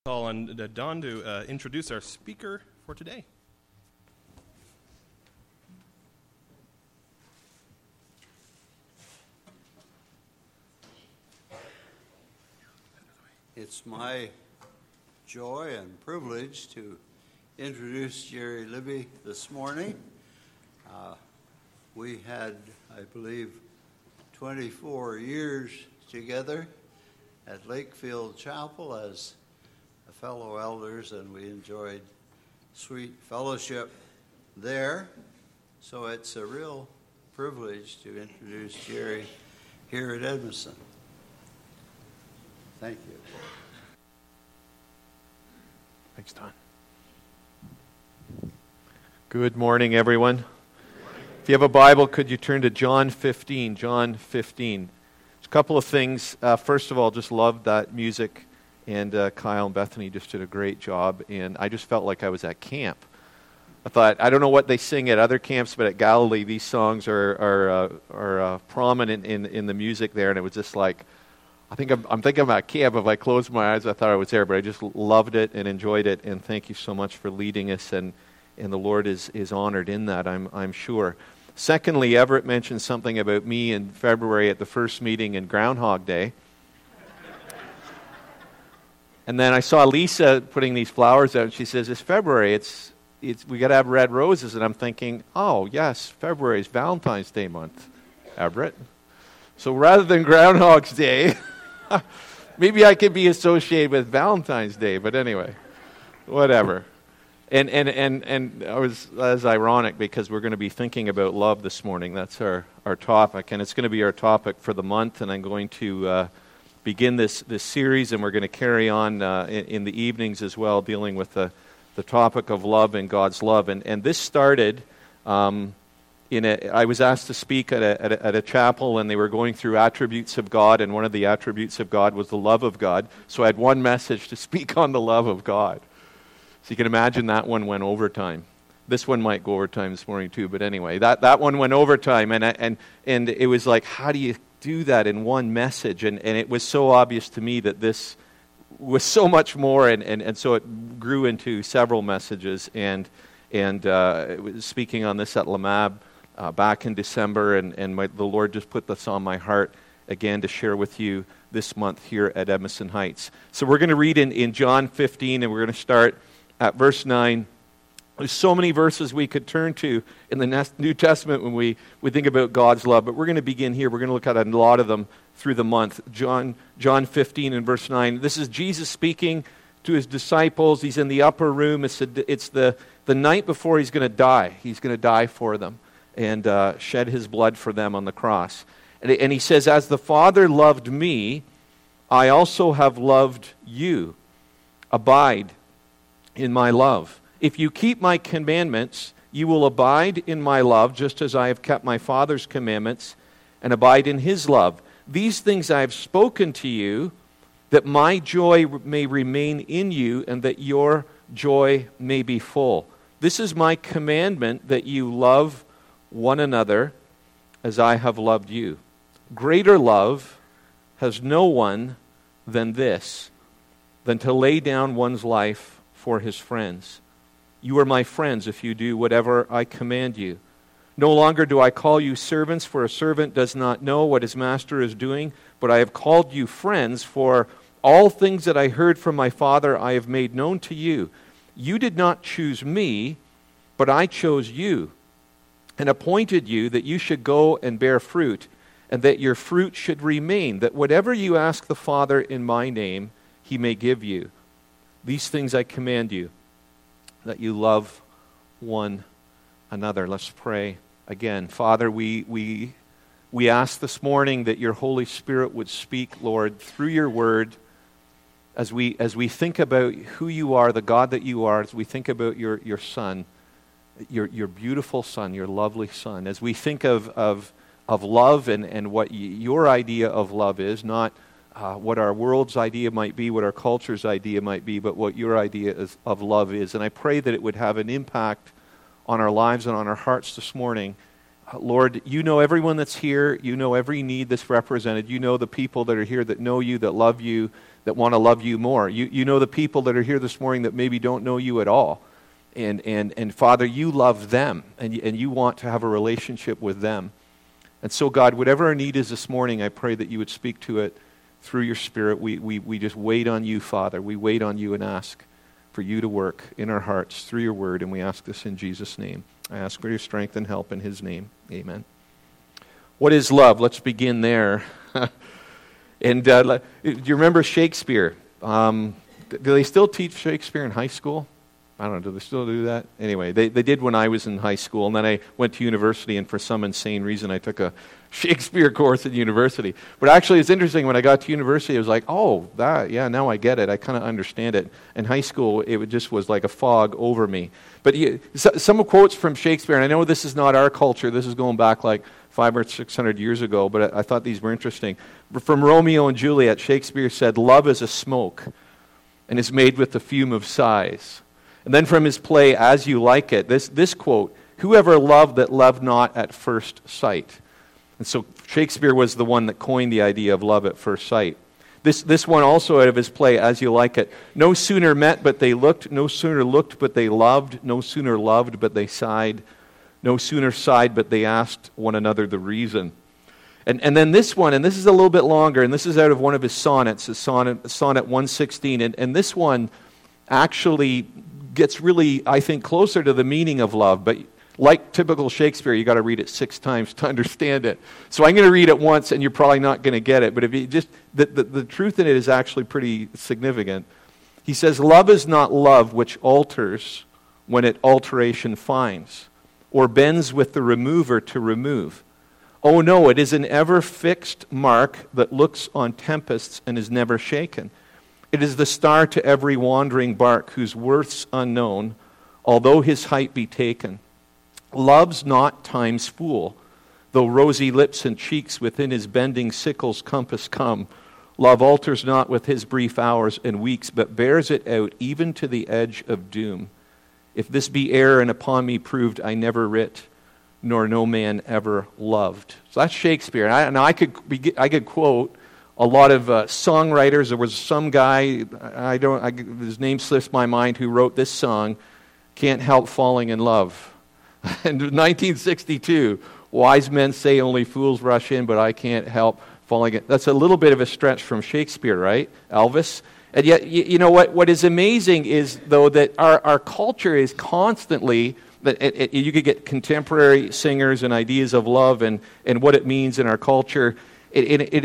Call on Don to introduce our speaker for today. It's my joy and privilege to introduce Jerry Libby this morning. We had, I believe, 24 years together at Lakefield Chapel as fellow elders, and we enjoyed sweet fellowship there. So it's a real privilege to introduce Jerry here at Edmondson. Thank you. Thanks, Don. Good morning, everyone. If you have a Bible, could you turn to John 15? John 15. There's a couple of things. First of all, just loved that music. And Kyle and Bethany just did a great job, and I just felt like I was at camp. I thought, I don't know what they sing at other camps, but at Galilee, these songs are prominent in the music there, and it was just like, I'm thinking I'm at camp. If I closed my eyes, I thought I was there, but I just loved it and enjoyed it, and thank you so much for leading us, and the Lord is honored in that, I'm sure. Secondly, Everett mentioned something about me in February at the first meeting in Groundhog Day. And then I saw Lisa putting these flowers out, and she says, "It's February. It's we got to have red roses." And I'm thinking, "Oh yes, February is Valentine's Day month, Everett. So rather than Groundhog's Day, maybe I could be associated with Valentine's Day." But anyway, whatever. And I was ironic because we're going to be thinking about love this morning. That's our topic, and it's going to be our topic for the month. And I'm going to begin this series, and we're going to carry on in the evenings as well, dealing with the topic of love and God's love. And this started I was asked to speak at a chapel, and they were going through attributes of God, and one of the attributes of God was the love of God. So I had one message to speak on the love of God. So you can imagine that one went overtime. This one might go overtime this morning too, but anyway, that one went overtime, and it was like, how do you do that in one message? And it was so obvious to me that this was so much more, and so it grew into several messages, and it was speaking on this at Lamab back in December, and the Lord just put this on my heart again to share with you this month here at Edmondson Heights. So we're going to read in John 15, and we're going to start at verse 9. There's so many verses we could turn to in the New Testament when we think about God's love, but we're going to begin here. We're going to look at a lot of them through the month. John 15 and verse 9. This is Jesus speaking to his disciples. He's in the upper room. It's the night before he's going to die. He's going to die for them and shed his blood for them on the cross. And he says, "As the Father loved me, I also have loved you. Abide in my love. If you keep my commandments, you will abide in my love, just as I have kept my Father's commandments and abide in his love. These things I have spoken to you, that my joy may remain in you, and that your joy may be full. This is my commandment, that you love one another as I have loved you. Greater love has no one than this, than to lay down one's life for his friends. You are my friends if you do whatever I command you. No longer do I call you servants, for a servant does not know what his master is doing, but I have called you friends, for all things that I heard from my Father I have made known to you. You did not choose me, but I chose you, and appointed you that you should go and bear fruit, and that your fruit should remain, that whatever you ask the Father in my name, he may give you. These things I command you, that you love one another." Let's pray again. Father, we ask this morning that your Holy Spirit would speak, Lord, through your word, as we think about who you are, the God that you are, as we think about your Son, your beautiful Son, your lovely Son, as we think of love and what your idea of love is, not what our world's idea might be, what our culture's idea might be, but what your idea of love is. And I pray that it would have an impact on our lives and on our hearts this morning. Lord, you know everyone that's here. You know every need that's represented. You know the people that are here that know you, that love you, that want to love you more. You know the people that are here this morning that maybe don't know you at all. And Father, you love them, and you want to have a relationship with them. And so, God, whatever our need is this morning, I pray that you would speak to it through your Spirit. We just wait on you, Father. We wait on you and ask for you to work in our hearts through your word, and we ask this in Jesus' name. I ask for your strength and help in his name. Amen. What is love? Let's begin there. And do you remember Shakespeare? Do they still teach Shakespeare in high school? I don't know, do they still do that? Anyway, they did when I was in high school, and then I went to university, and for some insane reason I took a Shakespeare course at university. But actually, it's interesting, when I got to university, it was like, oh, now I get it. I kind of understand it. In high school, it just was like a fog over me. But some quotes from Shakespeare, and I know this is not our culture. This is going back like 500 or 600 years ago, but I thought these were interesting. From Romeo and Juliet, Shakespeare said, "Love is a smoke, and is made with the fume of sighs." And then from his play, As You Like It, this quote, "Whoever loved that loved not at first sight." And so Shakespeare was the one that coined the idea of love at first sight. This one also out of his play, As You Like It. "No sooner met but they looked, no sooner looked but they loved, no sooner loved but they sighed, no sooner sighed but they asked one another the reason." And then this one, and this is a little bit longer, and this is out of one of his sonnets, sonnet 116, and this one actually gets really, I think, closer to the meaning of love, but like typical Shakespeare, you got to read it 6 times to understand it. So I'm going to read it once, and you're probably not going to get it, but if you just the truth in it is actually pretty significant. He says, "Love is not love which alters when it alteration finds, or bends with the remover to remove. Oh no, it is an ever fixed mark that looks on tempests and is never shaken. It is the star to every wandering bark whose worth's unknown, although his height be taken. Love's not time's fool, though rosy lips and cheeks within his bending sickle's compass come. Love alters not with his brief hours and weeks, but bears it out even to the edge of doom. If this be error and upon me proved, I never writ, nor no man ever loved." So that's Shakespeare. And I could quote a lot of songwriters. There was some guy, his name slips my mind, who wrote this song, "Can't Help Falling in Love." In 1962, "Wise men say only fools rush in, but I can't help falling in." That's a little bit of a stretch from Shakespeare, right? Elvis. And yet, you know what is amazing is, though, that our culture is constantly, you could get contemporary singers and ideas of love and what it means in our culture. It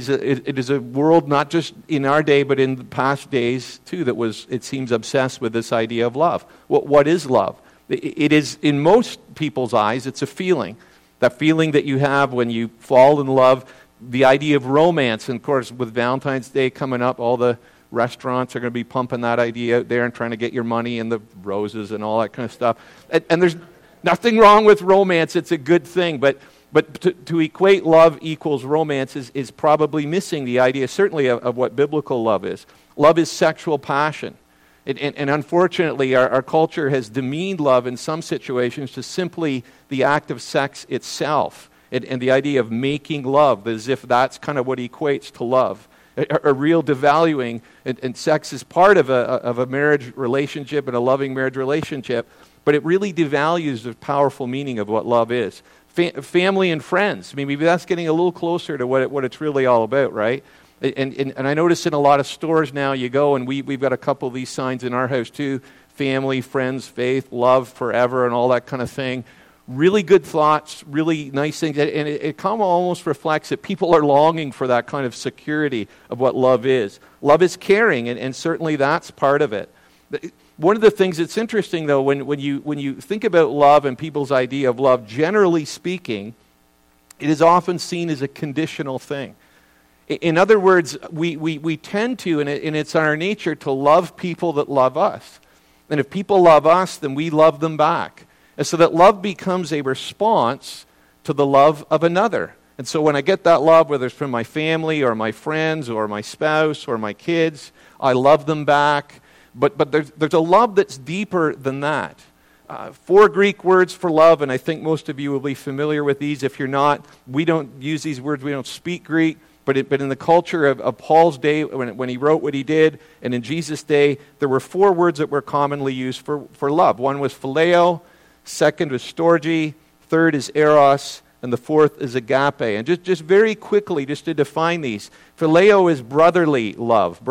is a world not just in our day, but in the past days too, that was, it seems, obsessed with this idea of love. What is love? It is, in most people's eyes, it's a feeling. That feeling that you have when you fall in love, the idea of romance. And of course, with Valentine's Day coming up, all the restaurants are going to be pumping that idea out there and trying to get your money and the roses and all that kind of stuff. And there's nothing wrong with romance. It's a good thing. But to equate love equals romance is probably missing the idea, certainly, of what biblical love is. Love is sexual passion. And unfortunately, our culture has demeaned love in some situations to simply the act of sex itself, and the idea of making love, as if that's kind of what equates to love. A real devaluing, and sex is part of a marriage relationship and a loving marriage relationship, but it really devalues the powerful meaning of what love is. Family and friends, I mean, maybe that's getting a little closer to what it's really all about, right? And I notice in a lot of stores now you go, and we've got a couple of these signs in our house too: family, friends, faith, love, forever, and all that kind of thing. Really good thoughts, really nice things, and it kind of almost reflects that people are longing for that kind of security of what love is. Love is caring, and certainly that's part of it. One of the things that's interesting, though, when you think about love and people's idea of love, generally speaking, it is often seen as a conditional thing. In other words, we tend to, and it's our nature, to love people that love us. And if people love us, then we love them back. And so that love becomes a response to the love of another. And so when I get that love, whether it's from my family or my friends or my spouse or my kids, I love them back. But there's a love that's deeper than that. 4 Greek words for love, and I think most of you will be familiar with these. If you're not, we don't use these words. We don't speak Greek. But in the culture of Paul's day, when he wrote what he did, and in Jesus' day, there were 4 words that were commonly used for love. One was phileo, second was storge, third is eros, and the fourth is agape. And just very quickly, just to define these, phileo is brotherly love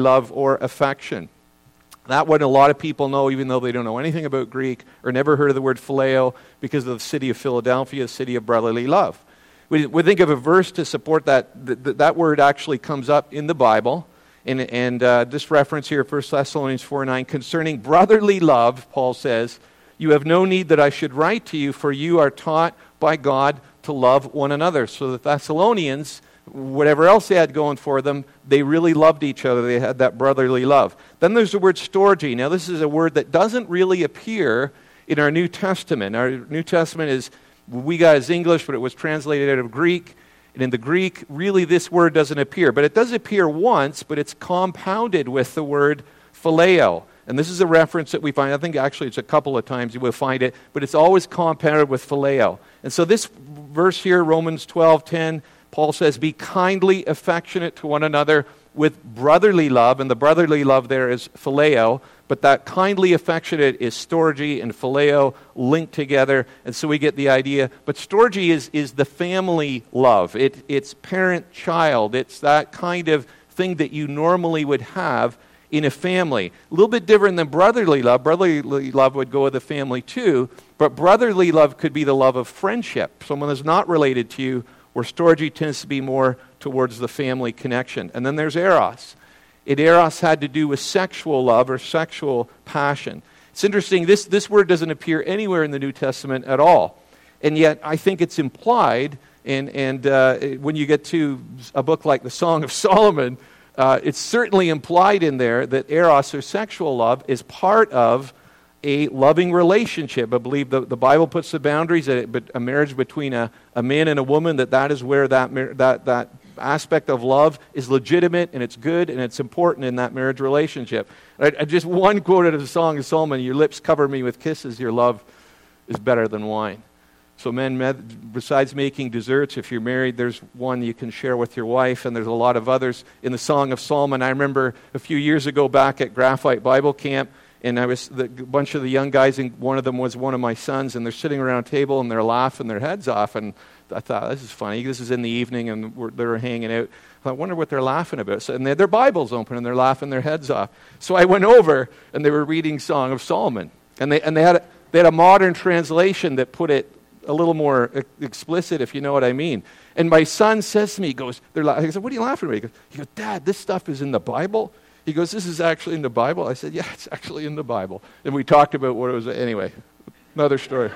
or affection. That one a lot of people know, even though they don't know anything about Greek or never heard of the word phileo, because of the city of Philadelphia, the city of brotherly love. We think of a verse to support that. That word actually comes up in the Bible. And this reference here, 1 Thessalonians 4:9, concerning brotherly love, Paul says, you have no need that I should write to you, for you are taught by God to love one another. So the Thessalonians, whatever else they had going for them, they really loved each other. They had that brotherly love. Then there's the word storge. Now this is a word that doesn't really appear in our New Testament. Our New Testament is, we got as English, but it was translated out of Greek. And in the Greek, really this word doesn't appear. But it does appear once, but it's compounded with the word phileo. And this is a reference that we find, I think actually it's a couple of times you will find it, but it's always compounded with phileo. And so this verse here, Romans 12:10, Paul says, be kindly affectionate to one another with brotherly love, and the brotherly love there is phileo, but that kindly affectionate is storge and phileo linked together, and so we get the idea. But storge is the family love. It's parent-child. It's that kind of thing that you normally would have in a family. A little bit different than brotherly love. Brotherly love would go with the family too, but brotherly love could be the love of friendship, someone that's not related to you, where storge tends to be more towards the family connection. And then there's eros. Eros had to do with sexual love or sexual passion. It's interesting, this word doesn't appear anywhere in the New Testament at all. And yet I think it's implied, and when you get to a book like the Song of Solomon, it's certainly implied in there that eros or sexual love is part of a loving relationship. I believe the Bible puts the boundaries that a marriage between a man and a woman, that is where that aspect of love is legitimate and it's good and it's important in that marriage relationship. Just one quote out of the Song of Solomon, your lips cover me with kisses, your love is better than wine. So men, besides making desserts, if you're married, there's one you can share with your wife, and there's a lot of others in the Song of Solomon. I remember a few years ago back at Graphite Bible Camp, and I was a bunch of the young guys, and one of them was one of my sons, and they're sitting around a table, and they're laughing their heads off, and I thought, this is funny. This is in the evening, and they're hanging out. I wonder what they're laughing about. So, and they had their Bibles open, and they're laughing their heads off. So I went over, and they were reading Song of Solomon, and they had a modern translation that put it a little more explicit, if you know what I mean. And my son says to me, he goes, I said, what are you laughing at? He goes, Dad, this stuff is in the Bible? He goes, this is actually in the Bible? I said, yeah, it's actually in the Bible. And we talked about what it was. Anyway, another story.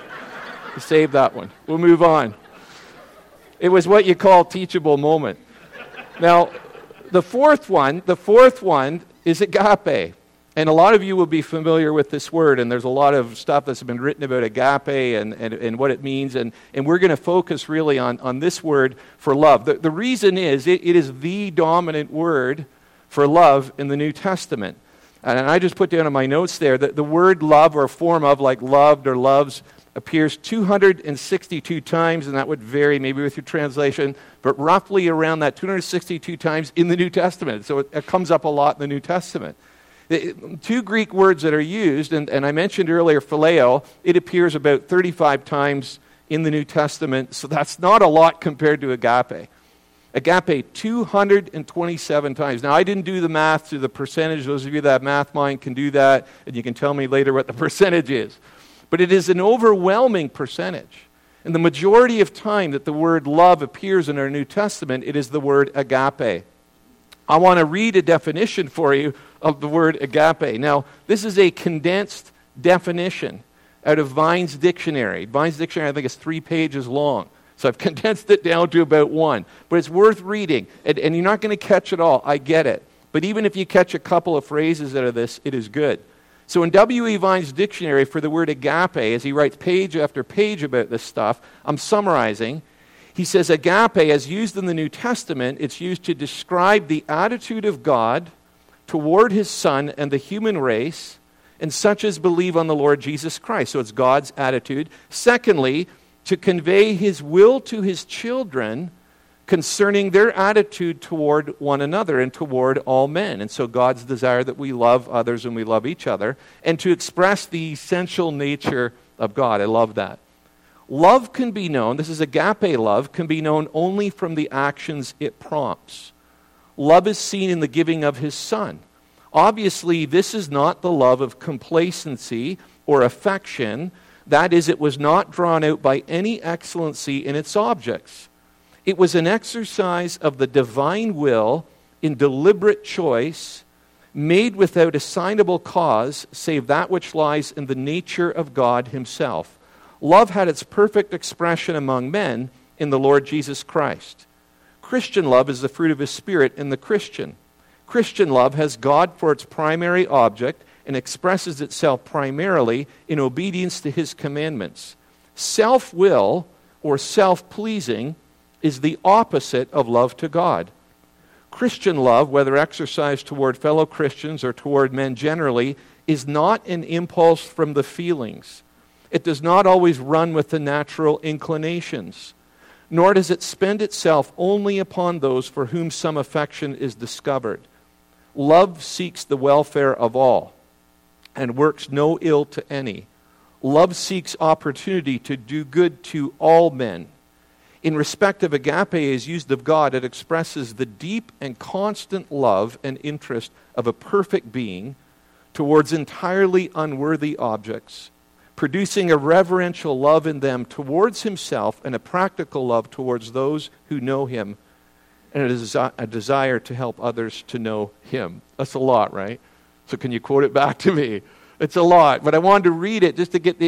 Save that one. We'll move on. It was what you call teachable moment. Now, the fourth one is agape. And a lot of you will be familiar with this word, and there's a lot of stuff that's been written about agape and what it means, and we're going to focus really on this word for love. The reason is, it is the dominant word for love in the New Testament. And I just put down in my notes there that the word love, or form of, like loved or loves, appears 262 times, and that would vary maybe with your translation, but roughly around that 262 times in the New Testament. So it comes up a lot in the New Testament. Two Greek words that are used, and I mentioned earlier phileo, it appears about 35 times in the New Testament, so that's not a lot compared to agape. Agape, 227 times. Now, I didn't do the math to the percentage. Those of you that have math mind can do that, and you can tell me later what the percentage is. But it is an overwhelming percentage. And the majority of time that the word love appears in our New Testament, it is the word agape. I want to read a definition for you of the word agape. Now, this is a condensed definition out of Vine's dictionary. Vine's dictionary, I think, is 3 pages long. So I've condensed it down to about 1. But it's worth reading. And you're not going to catch it all. I get it. But even if you catch a couple of phrases out of this, it is good. So in W.E. Vine's dictionary for the word agape, as he writes page after page about this stuff, I'm summarizing. He says, agape, as used in the New Testament, it's used to describe the attitude of God toward his Son and the human race, and such as believe on the Lord Jesus Christ. So it's God's attitude. Secondly, to convey his will to his children concerning their attitude toward one another and toward all men. And so God's desire that we love others and we love each other, and to express the essential nature of God. I love that. Love can be known, this is agape love, can be known only from the actions it prompts. Love is seen in the giving of his Son. Obviously, this is not the love of complacency or affection. That is, it was not drawn out by any excellency in its objects. It was an exercise of the divine will in deliberate choice, made without assignable cause, save that which lies in the nature of God himself. Love had its perfect expression among men in the Lord Jesus Christ. Christian love is the fruit of his Spirit in the Christian. Christian love has God for its primary object and expresses itself primarily in obedience to his commandments. Self-will or self-pleasing is the opposite of love to God. Christian love, whether exercised toward fellow Christians or toward men generally, is not an impulse from the feelings. It does not always run with the natural inclinations, nor does it spend itself only upon those for whom some affection is discovered. Love seeks the welfare of all and works no ill to any. Love seeks opportunity to do good to all men. In respect of agape as used of God, it expresses the deep and constant love and interest of a perfect being towards entirely unworthy objects, producing a reverential love in them towards himself and a practical love towards those who know him, and a desire to help others to know him. That's a lot, right? So can you quote it back to me? It's a lot, but I wanted to read it just to get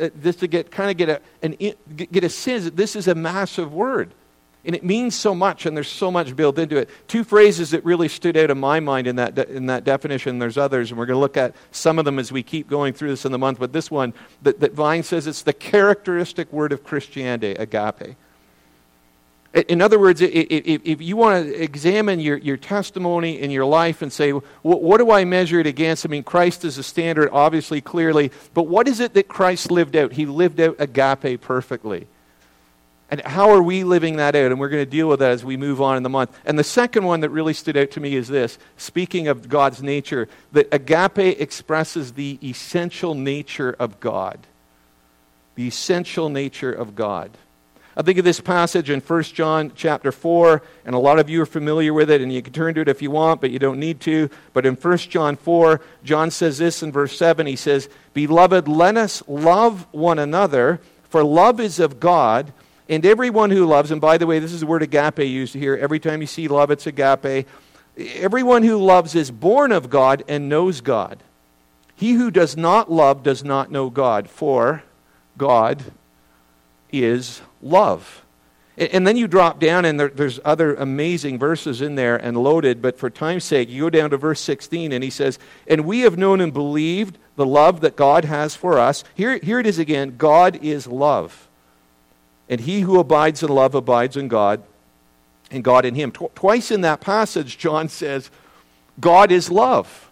a sense that this is a massive word, and it means so much, and there's so much built into it. Two phrases that really stood out in my mind in that definition. There's others, and we're going to look at some of them as we keep going through this in the month. But this one that Vine says it's the characteristic word of Christianity, agape. In other words, if you want to examine your testimony in your life and say, what do I measure it against? I mean, Christ is a standard, obviously, clearly. But what is it that Christ lived out? He lived out agape perfectly. And how are we living that out? And we're going to deal with that as we move on in the month. And the second one that really stood out to me is this. Speaking of God's nature, that agape expresses the essential nature of God. The essential nature of God. I think of this passage in 1 John chapter 4, and a lot of you are familiar with it, and you can turn to it if you want, but you don't need to. But in 1 John 4, John says this in verse 7, he says, "Beloved, let us love one another, for love is of God, and everyone who loves," and by the way, this is the word agape used here. Every time you see love, it's agape. "Everyone who loves is born of God and knows God. He who does not love does not know God, for God is love." And then you drop down, and there's other amazing verses in there and loaded, but for time's sake, you go down to verse 16, and he says, "And we have known and believed the love that God has for us." Here it is again, God is love. "And he who abides in love abides in God, and God in him." Twice in that passage, John says, God is love.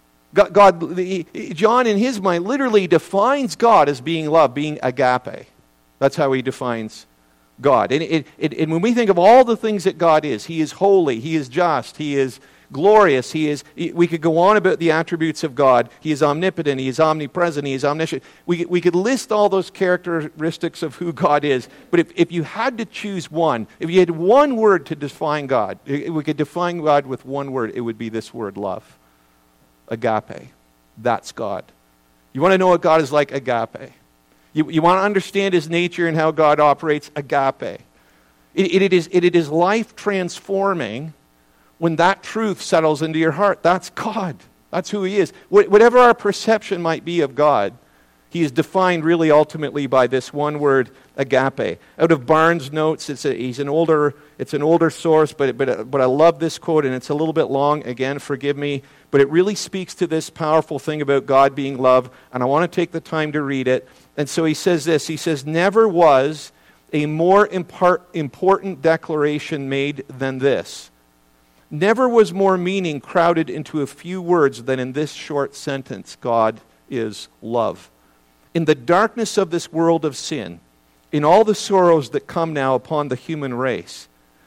John, in his mind, literally defines God as being love, being agape. That's how he defines God. And when we think of all the things that God is, he is holy, he is just, he is glorious, we could go on about the attributes of God. He is omnipotent, he is omnipresent, he is omniscient. We could list all those characteristics of who God is, but if you had to choose one, if you had one word to define God, we could define God with one word, it would be this word, love. Agape. That's God. You want to know what God is like? Agape. You want to understand his nature and how God operates? Agape. It is life transforming when that truth settles into your heart. That's God. That's who he is. Whatever our perception might be of God, he is defined really ultimately by this one word, agape. Out of Barnes' notes, it's an older source, but I love this quote, and it's a little bit long. Again, forgive me, but it really speaks to this powerful thing about God being love, and I want to take the time to read it. And so he says this, he says, "Never was a more important declaration made than this. Never was more meaning crowded into a few words than in this short sentence, God is love. In the darkness of this world of sin, in all the sorrows that come now upon the human race,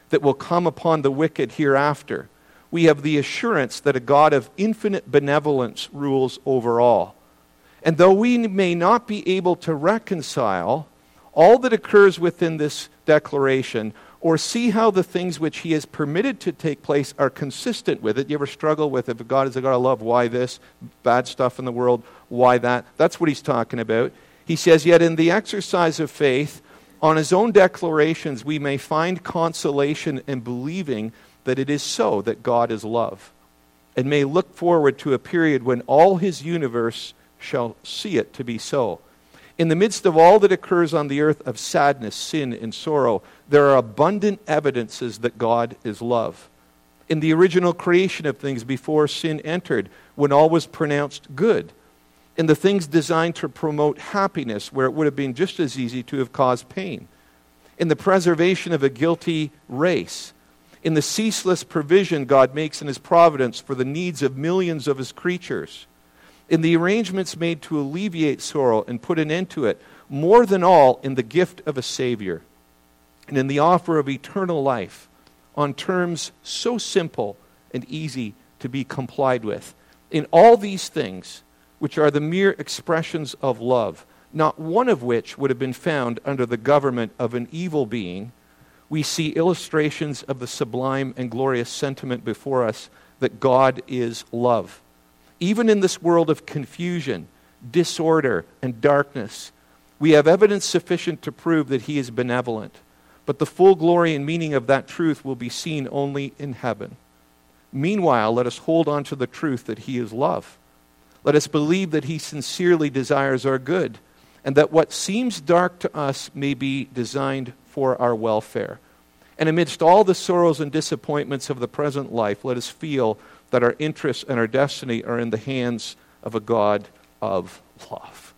that will come upon the wicked hereafter. We have the assurance that a God of infinite benevolence rules over all. And though we may not be able to reconcile all that occurs within this declaration, or see how the things which he has permitted to take place are consistent with it. You ever struggle with, if God is a God of love, why this? Bad stuff in the world, why that? That's what he's talking about. He says, yet in the exercise of faith, on his own declarations, we may find consolation in believing that it is so, that God is love, and may look forward to a period when all his universe shall see it to be so. In the midst of all that occurs on the earth of sadness, sin, and sorrow, there are abundant evidences that God is love. In the original creation of things before sin entered, when all was pronounced good, in the things designed to promote happiness, where it would have been just as easy to have caused pain, in the preservation of a guilty race, in the ceaseless provision God makes in his providence for the needs of millions of his creatures, in the arrangements made to alleviate sorrow and put an end to it, more than all in the gift of a Savior, and in the offer of eternal life, on terms so simple and easy to be complied with. In all these things, which are the mere expressions of love, not one of which would have been found under the government of an evil being, we see illustrations of the sublime and glorious sentiment before us that God is love. Even in this world of confusion, disorder, and darkness, we have evidence sufficient to prove that he is benevolent. But the full glory and meaning of that truth will be seen only in heaven. Meanwhile, let us hold on to the truth that he is love. Let us believe that he sincerely desires our good, and that what seems dark to us may be designed for our welfare. And amidst all the sorrows and disappointments of the present life, let us feel that our interests and our destiny are in the hands of a God of love.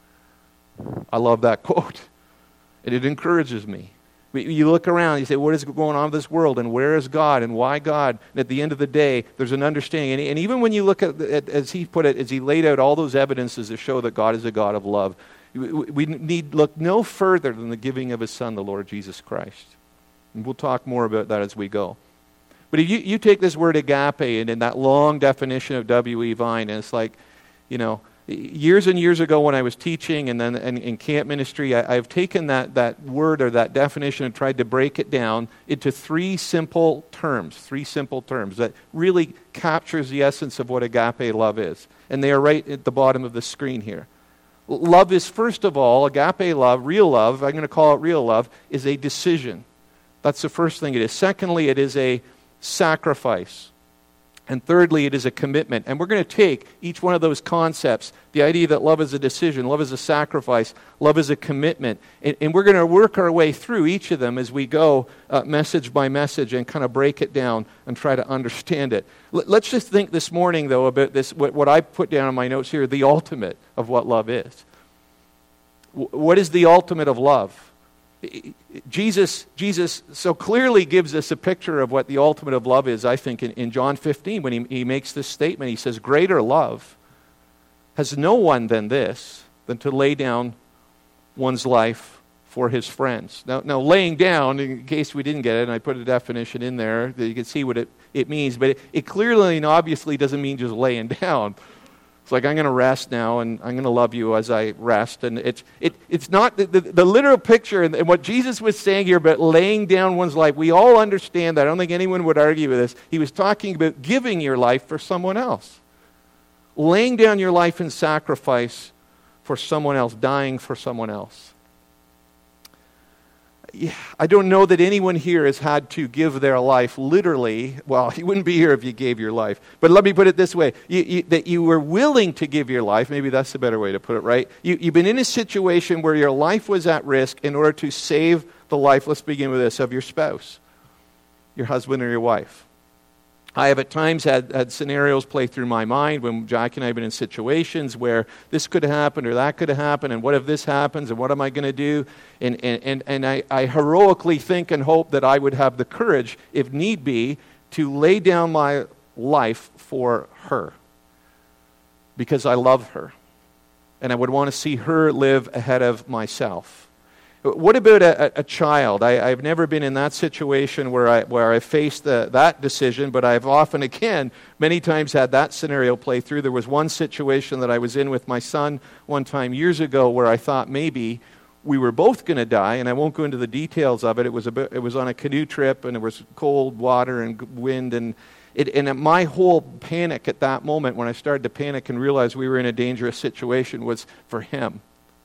I love that quote. And it encourages me. You look around, you say, what is going on in this world, and where is God, and why God? And at the end of the day, there's an understanding. And even when you look at, as he put it, as he laid out all those evidences to show that God is a God of love, we need look no further than the giving of his Son, the Lord Jesus Christ. And we'll talk more about that as we go. But if you take this word agape and in that long definition of W.E. Vine, and it's like, years and years ago when I was teaching and then in camp ministry, I've taken that word or that definition and tried to break it down into three simple terms that really captures the essence of what agape love is. And they are right at the bottom of the screen here. Love is, first of all, agape love, real love, I'm going to call it real love, is a decision. That's the first thing it is. Secondly, it is a sacrifice. And thirdly, it is a commitment. And we're going to take each one of those concepts, the idea that love is a decision, love is a sacrifice, love is a commitment, and we're going to work our way through each of them as we go message by message and kind of break it down and try to understand it. Let's just think this morning, though, about this, what I put down in my notes here, the ultimate of what love is. What is the ultimate of love? Jesus so clearly gives us a picture of what the ultimate of love is, I think, in John 15, when he makes this statement. He says, greater love has no one than this, than to lay down one's life for his friends. Now laying down, in case we didn't get it, and I put a definition in there, that you can see what it means, but it clearly and obviously doesn't mean just laying down. It's like, I'm going to rest now, and I'm going to love you as I rest. And it's not the literal picture, and what Jesus was saying here about laying down one's life. We all understand that. I don't think anyone would argue with this. He was talking about giving your life for someone else. Laying down your life in sacrifice for someone else, dying for someone else. I don't know that anyone here has had to give their life literally. Well, you wouldn't be here if you gave your life. But let me put it this way. That you were willing to give your life. Maybe that's the better way to put it, right? You've been in a situation where your life was at risk in order to save the life, let's begin with this, of your spouse, your husband or your wife. I have at times had scenarios play through my mind when Jack and I have been in situations where this could have happened or that could have happened, and what if this happens, and what am I going to do? And I heroically think and hope that I would have the courage, if need be, to lay down my life for her because I love her. And I would want to see her live ahead of myself. What about a child? I've never been in that situation where I faced that decision, but I've often, again, many times had that scenario play through. There was one situation that I was in with my son one time years ago where I thought maybe we were both going to die, and I won't go into the details of it. It was on a canoe trip, and it was cold water and wind, and my whole panic at that moment, when I started to panic and realize we were in a dangerous situation, was for him.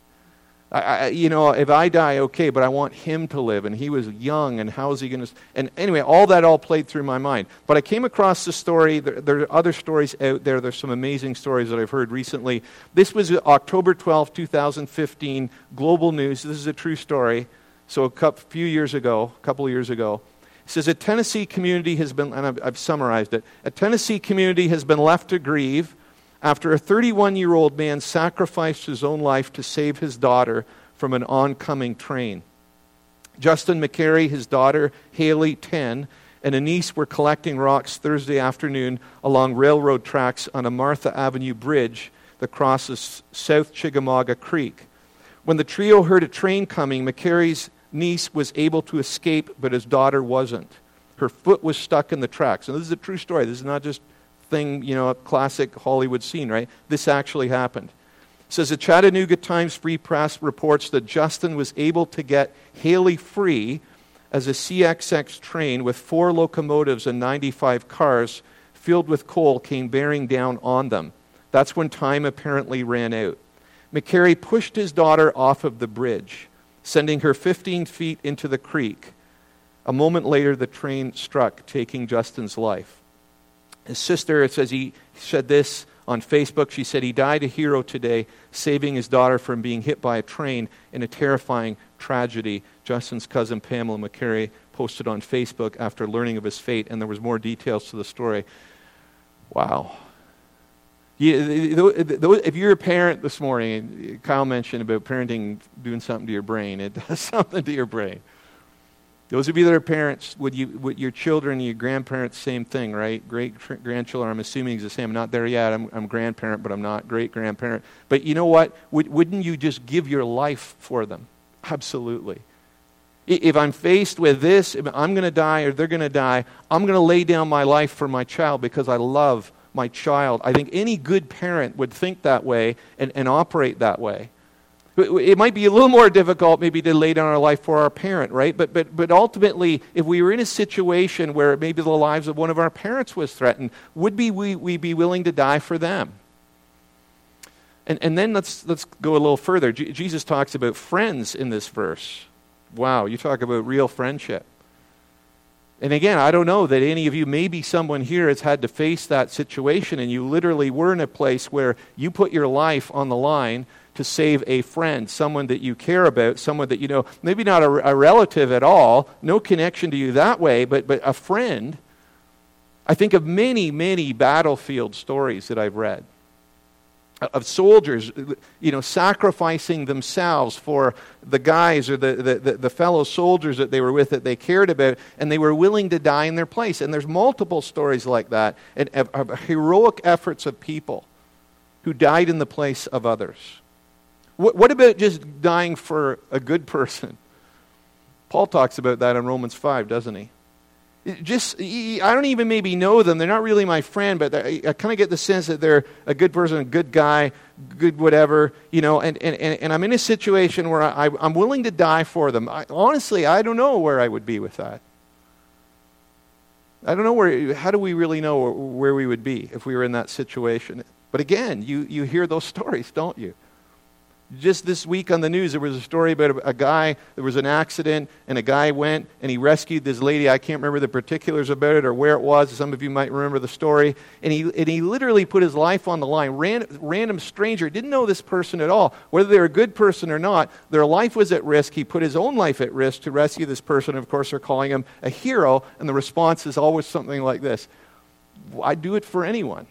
If I die, okay, but I want him to live, and he was young, and how is he going to... And anyway, all that all played through my mind. But I came across the story. There are other stories out there. There's some amazing stories that I've heard recently. This was October 12, 2015, Global News. This is a true story. So a couple of years ago, it says, a Tennessee community has been, and I've summarized it, a Tennessee community has been left to grieve after a 31-year-old man sacrificed his own life to save his daughter from an oncoming train. Justin McCary, his daughter, Haley, 10, and a niece were collecting rocks Thursday afternoon along railroad tracks on a Martha Avenue bridge that crosses South Chickamauga Creek. When the trio heard a train coming, McCary's niece was able to escape, but his daughter wasn't. Her foot was stuck in the tracks. And this is a true story. This is not just a classic Hollywood scene, right? This actually happened. It says the Chattanooga Times Free Press reports that Justin was able to get Haley free as a CXX train with 4 locomotives and 95 cars filled with coal came bearing down on them. That's when time apparently ran out. McCary pushed his daughter off of the bridge, sending her 15 feet into the creek. A moment later, the train struck, taking Justin's life. His sister, it says he said this on Facebook. She said he died a hero today, saving his daughter from being hit by a train in a terrifying tragedy. Justin's cousin Pamela McCary posted on Facebook after learning of his fate, and there was more details to the story. Wow. If you're a parent this morning, Kyle mentioned about parenting doing something to your brain. It does something to your brain. Those of you that are parents, with your children and your grandparents, same thing, right? Great-grandchildren, I'm assuming is the same. I'm not there yet. I'm grandparent, but I'm not great-grandparent. But you know what? Wouldn't you just give your life for them? Absolutely. If I'm faced with this, if I'm going to die or they're going to die, I'm going to lay down my life for my child because I love my child. I think any good parent would think that way and operate that way. It might be a little more difficult maybe to lay down our life for our parent, right? But ultimately, if we were in a situation where maybe the lives of one of our parents was threatened, would we be willing to die for them? And then let's go a little further. Jesus talks about friends in this verse. Wow, you talk about real friendship. And again, I don't know that any of you, maybe someone here has had to face that situation and you literally were in a place where you put your life on the line to save a friend, someone that you care about, someone that you know, maybe not a relative at all, no connection to you that way, but a friend. I think of many, many battlefield stories that I've read of soldiers, sacrificing themselves for the guys or the fellow soldiers that they were with that they cared about, and they were willing to die in their place. And there's multiple stories like that, and of heroic efforts of people who died in the place of others. What about just dying for a good person? Paul talks about that in Romans 5, doesn't he? I don't even maybe know them. They're not really my friend, but I kind of get the sense that they're a good person, a good guy, good whatever, and I'm in a situation where I'm willing to die for them. Honestly, I don't know where I would be with that. I don't know how do we really know where we would be if we were in that situation? But again, you hear those stories, don't you? Just this week on the news, there was a story about a guy, there was an accident, and a guy went and he rescued this lady. I can't remember the particulars about it or where it was. Some of you might remember the story. And he literally put his life on the line. Random stranger, didn't know this person at all. Whether they're a good person or not, their life was at risk. He put his own life at risk to rescue this person. Of course, they're calling him a hero, and the response is always something like this: I'd do it for anyone.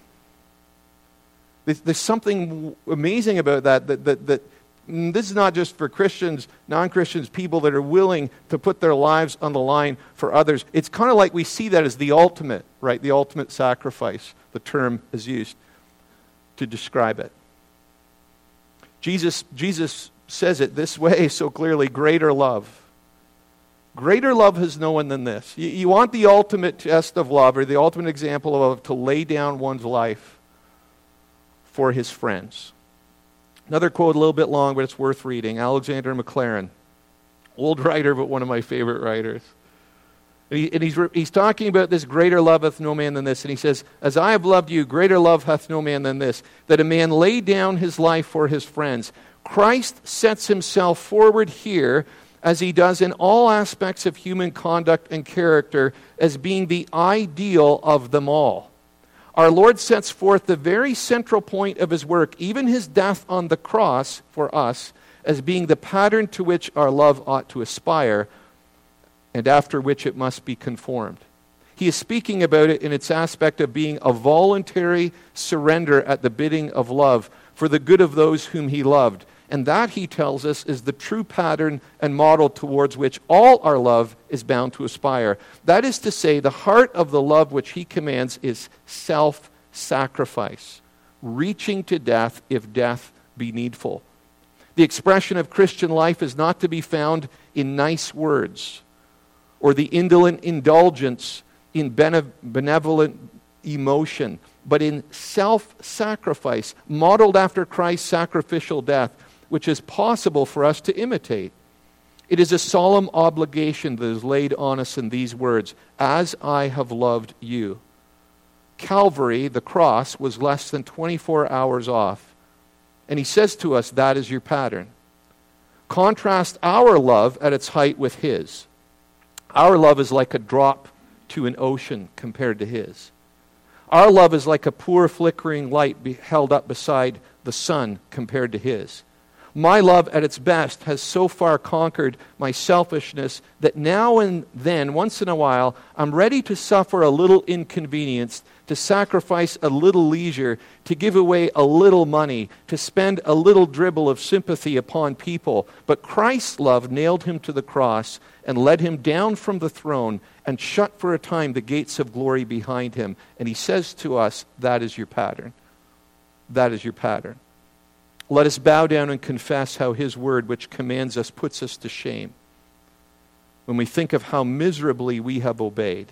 There's something amazing about that this is not just for Christians, non-Christians, people that are willing to put their lives on the line for others. It's kind of like we see that as the ultimate, right? The ultimate sacrifice, the term is used to describe it. Jesus says it this way so clearly, greater love. Greater love has no one than this. You want the ultimate test of love, or the ultimate example of love, to lay down one's life for his friends. Another quote, a little bit long, but it's worth reading. Alexander Maclaren, old writer, but one of my favorite writers. And he's talking about this, greater love hath no man than this. And he says, as I have loved you, greater love hath no man than this, that a man lay down his life for his friends. Christ sets himself forward here, as he does in all aspects of human conduct and character, as being the ideal of them all. Our Lord sets forth the very central point of his work, even his death on the cross for us, as being the pattern to which our love ought to aspire, and after which it must be conformed. He is speaking about it in its aspect of being a voluntary surrender at the bidding of love for the good of those whom he loved. And that, he tells us, is the true pattern and model towards which all our love is bound to aspire. That is to say, the heart of the love which he commands is self-sacrifice, reaching to death if death be needful. The expression of Christian life is not to be found in nice words or the indolent indulgence in benevolent emotion, but in self-sacrifice, modeled after Christ's sacrificial death, which is possible for us to imitate. It is a solemn obligation that is laid on us in these words, as I have loved you. Calvary, the cross, was less than 24 hours off. And he says to us, that is your pattern. Contrast our love at its height with his. Our love is like a drop to an ocean compared to his. Our love is like a poor flickering light held up beside the sun compared to his. My love at its best has so far conquered my selfishness that now and then, once in a while, I'm ready to suffer a little inconvenience, to sacrifice a little leisure, to give away a little money, to spend a little dribble of sympathy upon people. But Christ's love nailed him to the cross and led him down from the throne and shut for a time the gates of glory behind him. And he says to us, that is your pattern. That is your pattern. Let us bow down and confess how his word, which commands us, puts us to shame when we think of how miserably we have obeyed.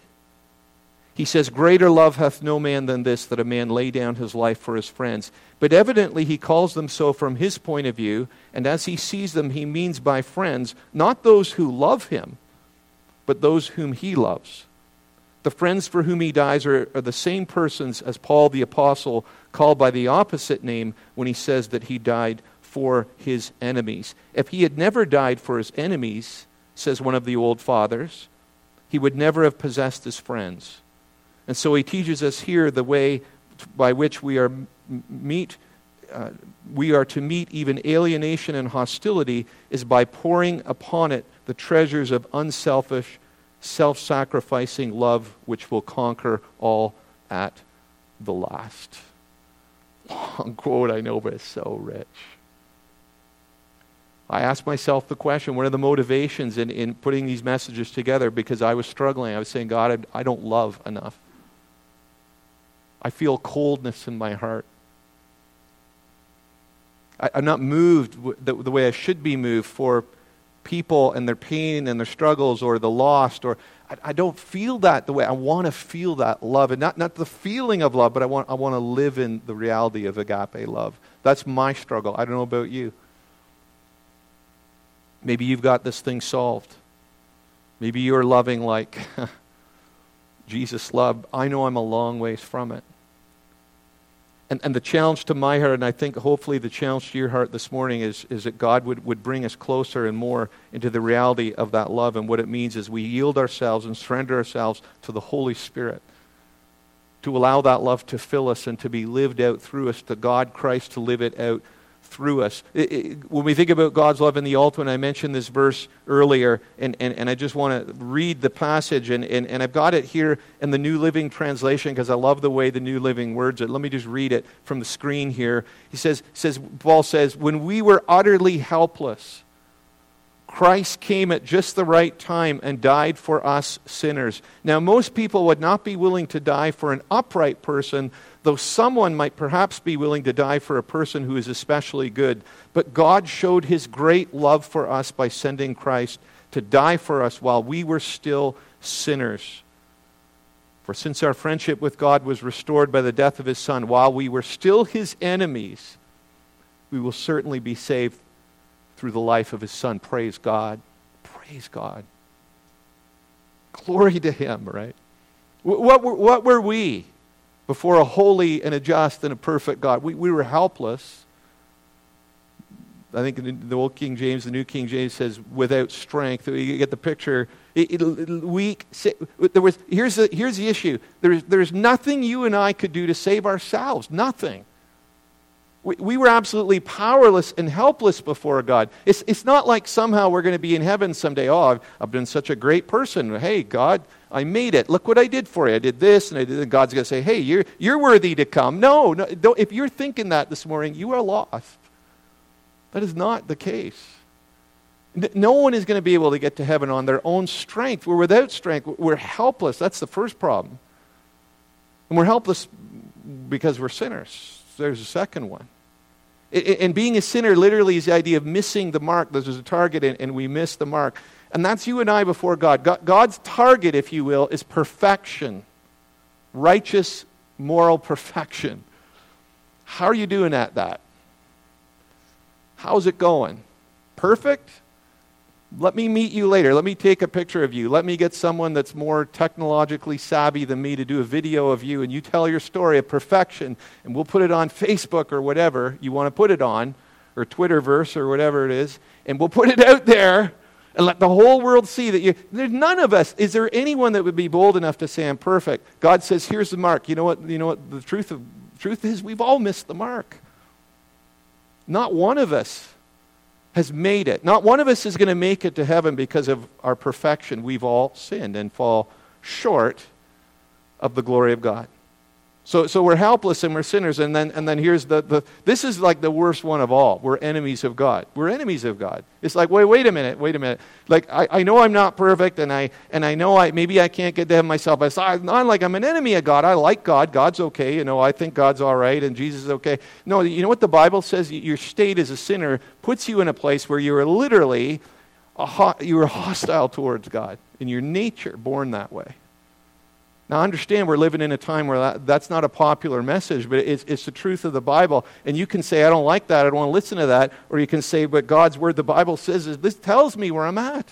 He says, greater love hath no man than this, that a man lay down his life for his friends. But evidently he calls them so from his point of view, and as he sees them, he means by friends, not those who love him, but those whom he loves. The friends for whom he dies are the same persons as Paul the Apostle called by the opposite name when he says that he died for his enemies. If he had never died for his enemies, says one of the old fathers, he would never have possessed his friends. And so he teaches us here the way by which we are to meet even alienation and hostility is by pouring upon it the treasures of unselfish, self-sacrificing love, which will conquer all at the last. Long quote, I know, but it's so rich. I asked myself the question, what are the motivations in putting these messages together? Because I was struggling. I was saying, God, I don't love enough. I feel coldness in my heart. I'm not moved the way I should be moved for people and their pain and their struggles or the lost, or I don't feel that the way I want to feel that love, and not the feeling of love, but I want to live in the reality of agape love. That's my struggle. I don't know about you. Maybe you've got this thing solved. Maybe you're loving like Jesus loved. I know I'm a long ways from it. And the challenge to my heart, and I think hopefully the challenge to your heart this morning is that God would bring us closer and more into the reality of that love. And what it means is we yield ourselves and surrender ourselves to the Holy Spirit, to allow that love to fill us and to be lived out through us, to God Christ to live it out through us. When we think about God's love in the ultimate, I mentioned this verse earlier, and I just want to read the passage, and I've got it here in the New Living Translation because I love the way the New Living words it. Let me just read it from the screen here. Paul says, when we were utterly helpless, Christ came at just the right time and died for us sinners. Now, most people would not be willing to die for an upright person, though someone might perhaps be willing to die for a person who is especially good. But God showed his great love for us by sending Christ to die for us while we were still sinners. For since our friendship with God was restored by the death of his Son, while we were still his enemies, we will certainly be saved through the life of his Son. Praise God. Praise God. Glory to him, right? What were we before a holy and a just and a perfect God? We were helpless. I think in the Old King James, the New King James says without strength. You get the picture. Weak. Here's the issue. There's nothing you and I could do to save ourselves. Nothing. We were absolutely powerless and helpless before God. It's not like somehow we're going to be in heaven someday. Oh, I've been such a great person. Hey, God, I made it. Look what I did for you. I did this, and I did. And God's going to say, hey, you're worthy to come. No, don't, if you're thinking that this morning, you are lost. That is not the case. No one is going to be able to get to heaven on their own strength. We're without strength. We're helpless. That's the first problem. And we're helpless because we're sinners. There's a second one. And being a sinner literally is the idea of missing the mark. There's a target and we miss the mark. And that's you and I before God. God's target, if you will, is perfection. Righteous, moral perfection. How are you doing at that? How's it going? Perfect? Let me meet you later. Let me take a picture of you. Let me get someone that's more technologically savvy than me to do a video of you, and you tell your story of perfection, and we'll put it on Facebook or whatever you want to put it on, or Twitterverse or whatever it is, and we'll put it out there and let the whole world see that there's none of us. Is there anyone that would be bold enough to say I'm perfect? God says, here's the mark. You know what the truth is? We've all missed the mark. Not one of us has made it. Not one of us is going to make it to heaven because of our perfection. We've all sinned and fall short of the glory of God. So we're helpless and we're sinners. And then here's this is like the worst one of all. We're enemies of God. We're enemies of God. It's like, wait a minute. Like, I know I'm not perfect, and I know maybe I can't get to heaven myself. It's not like I'm an enemy of God. I like God. God's okay. I think God's all right, and Jesus is okay. No, you know what the Bible says? Your state as a sinner puts you in a place where you are literally you are hostile towards God, in your nature, born that way. Now, understand we're living in a time where that's not a popular message, but it's the truth of the Bible. And you can say, I don't like that, I don't want to listen to that. Or you can say, but God's Word, the Bible says, this tells me where I'm at.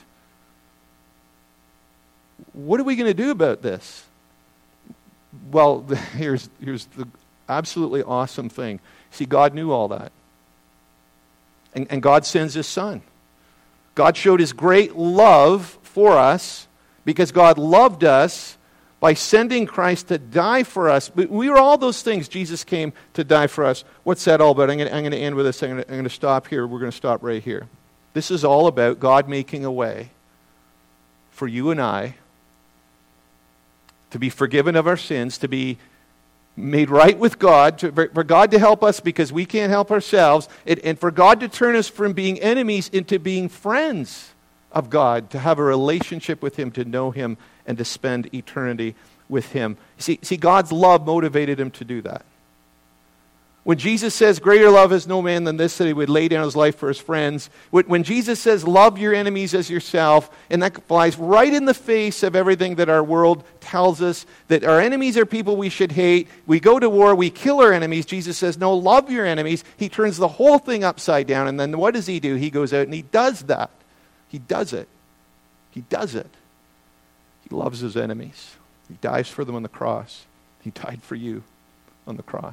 What are we going to do about this? Well, here's the absolutely awesome thing. See, God knew all that. And God sends His Son. God showed His great love for us because God loved us by sending Christ to die for us. But we were all those things. Jesus came to die for us. What's that all about? I'm going to end with this. I'm going to stop here. We're going to stop right here. This is all about God making a way for you and I to be forgiven of our sins, to be made right with God, for God to help us because we can't help ourselves, and for God to turn us from being enemies into being friends of God, to have a relationship with Him, to know Him, and to spend eternity with Him. See, God's love motivated Him to do that. When Jesus says, greater love has no man than this, that He would lay down His life for His friends. When Jesus says, love your enemies as yourself, and that flies right in the face of everything that our world tells us, that our enemies are people we should hate. We go to war, we kill our enemies. Jesus says, no, love your enemies. He turns the whole thing upside down, and then what does He do? He goes out and He does that. He does it. He does it. He loves His enemies. He dies for them on the cross. He died for you on the cross.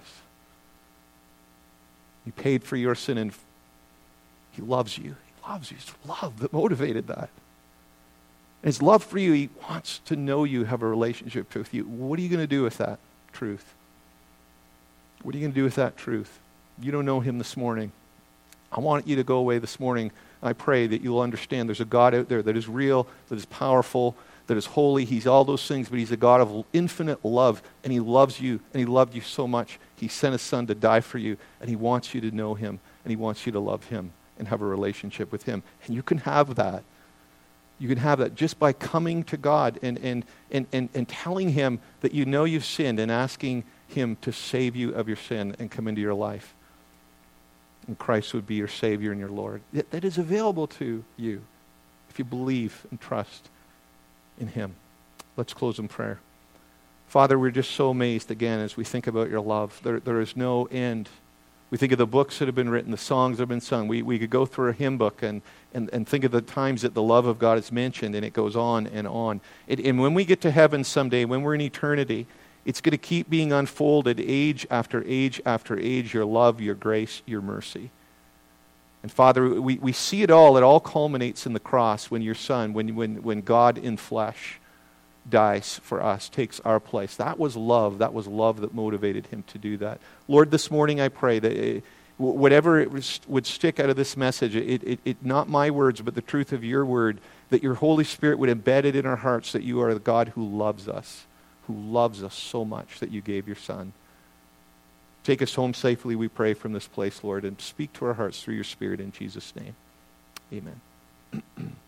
He paid for your sin, and He loves you. He loves you. It's love that motivated that. And His love for you, He wants to know you, have a relationship with you. What are you going to do with that truth? What are you going to do with that truth? You don't know Him this morning. I want you to go away this morning. I pray that you'll understand there's a God out there that is real, that is powerful, that is holy. He's all those things, but He's a God of infinite love, and He loves you, and He loved you so much. He sent His Son to die for you, and He wants you to know Him, and He wants you to love Him. and have a relationship with him. And you can have that. You can have that just by coming to God and telling him that you know you've sinned and asking him to save you of your sin and come into your life. And Christ would be your Savior and your Lord. That is available to you if you believe and trust in him. Let's close in prayer. Father, we're just so amazed again as we think about your love. There is no end. We think of the books that have been written, the songs that have been sung. We could go through a hymn book and think of the times that the love of God is mentioned, and it goes on and on. And when we get to heaven someday, when we're in eternity, it's going to keep being unfolded age after age after age, your love, your grace, your mercy. And Father, we see it all. It all culminates in the cross when your Son, when God in flesh dies for us, takes our place. That was love. That was love that motivated him to do that. Lord, this morning I pray that whatever would stick out of this message, it not my words, but the truth of your word, that your Holy Spirit would embed it in our hearts that you are the God who loves us so much that you gave your Son. Take us home safely, we pray, from this place, Lord, and speak to our hearts through your Spirit in Jesus' name. Amen.